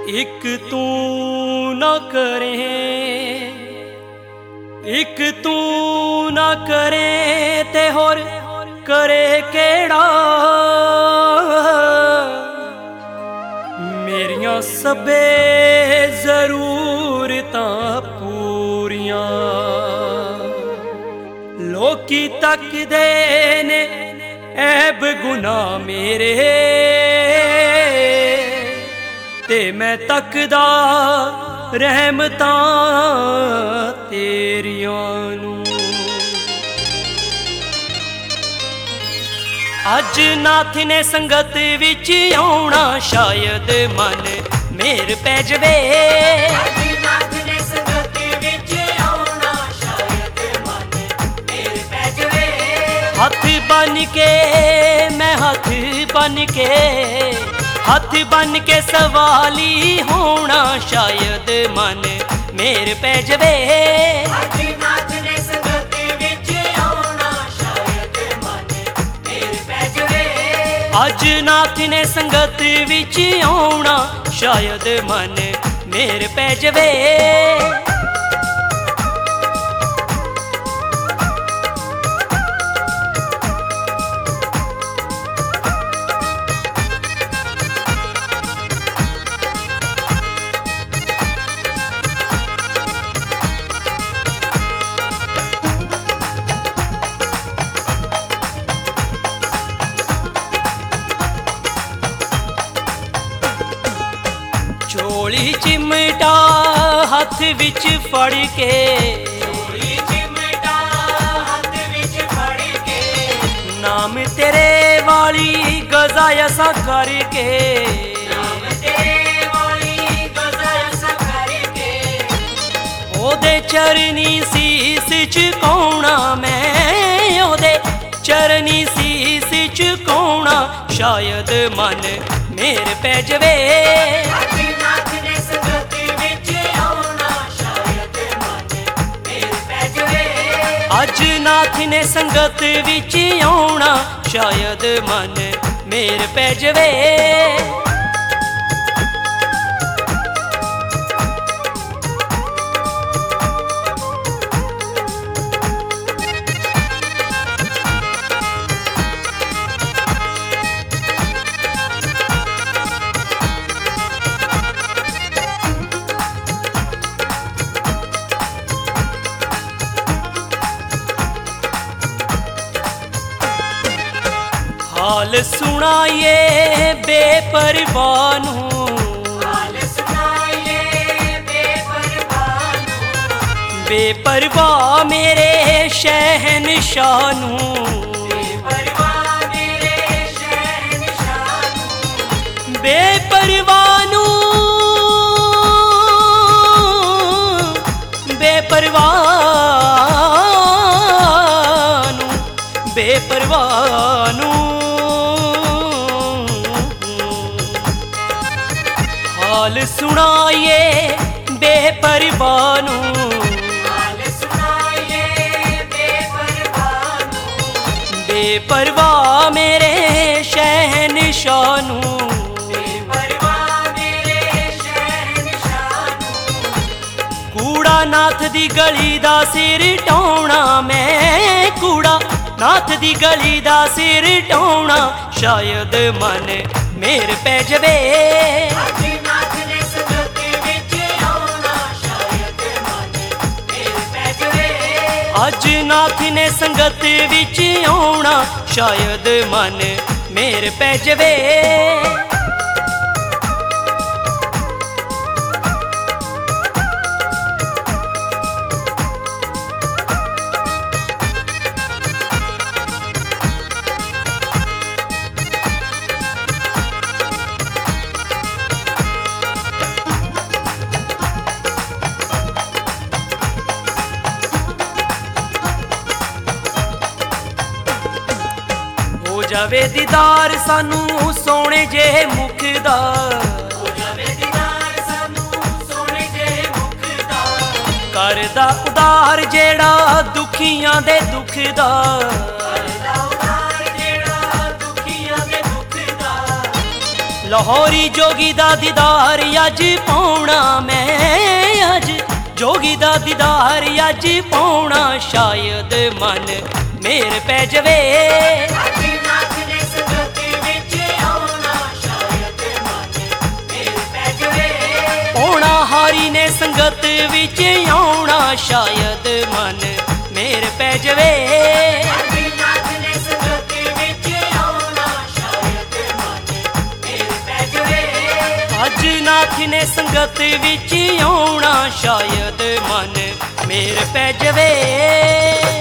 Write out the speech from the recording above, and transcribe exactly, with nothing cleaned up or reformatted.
एक तू ना करे, एक तू ना करे ते होर करे केड़ा। मेरियां सबे जरूरतां पूरियां लोकी तकदे ने ऐब गुनाह मेरे, ते मैं तकदा रहमतां तेरियां नू। अज नाथ ने संगत विच आउणा, शायद मन मेर पै जवे। हथ बन के मैं हथ बन के हथ बन के सवाली होना, शायद मन मेर पै जवे। अज नाथ ने संगत विच आउणा, शायद मन मेर पै जवे। झोली चिमटा हथ विच फड़ के, झोली चिमटा हथ विच फड़ के, नाम तेरे वाली गज़ा सा करके, नाम तेरे वाली गज़ा सा करके, ओदे चरनी सीस झुकाउणा मैं, ओदे चरनी सीस झुकाउणा, शायद मन मेर पै जवे। अज नाथ ने संगत विच आउणा, शायद मन मेर पै जवे। हाल सुनाइए बेपरवाह नू, हाल सुनाइए बेपरवाह नू, बेपरवाह मेरे शहनशाह नू, बेपरवाह मेरे शहनशाह नू, बेपरवाह नू, बेपरवाह नू, बेपरवाह नू। हाल सुनाइए बेपरवाह नू, हाल सुनाइए बेपरवाह नू, बेपरवाह मेरे शहनशाह नू, बेपरवाह मेरे शहनशाह नू। कूड़ा नाथ दी गली दा सिर ढाउणा मैं, कूड़ा नाथ दी गली दा सिर ढाउणा, शायद मन मेर पै जवे। अज नाथ ने संगत विच आउणा, शायद मन मेर पै जवे। हो जावे दीदार सानू सोने जे मुख दा, हो जावे दीदार सानू सोने जे मुख दा, करदा उदार जेड़ा दुखियां दे दुख दा, करदा उदार जेड़ा दुखियां दे दुख दा, ਲਾਹੌਰੀ ਜੋਗੀ ਦਾ ਦੀਦਾਰ ਅੱਜ ਪਾਉਣਾ ਮੈਂ, ਅੱਜ ਜੋਗੀ ਦਾ ਦੀਦਾਰ ਅੱਜ ਪਾਉਣਾ, ਸ਼ਾਇਦ ਮਨ ਮੇਰ ਪੈ ਜਵੇ। ਪੌਣਾ ਹਾਰੀ ਨੇ ਸੰਗਤ ਵਿੱਚ ਆਉਣਾ, ਸ਼ਾਇਦ ਮਨ ਮੇਰ ਪੈ ਜਵੇ। ਅੱਜ ਨਾਥ ਨੇ ਸੰਗਤ ਵਿੱਚ ਆਉਣਾ, ਸ਼ਾਇਦ ਮਨ ਮੇਰ ਪੈ ਜਵੇ।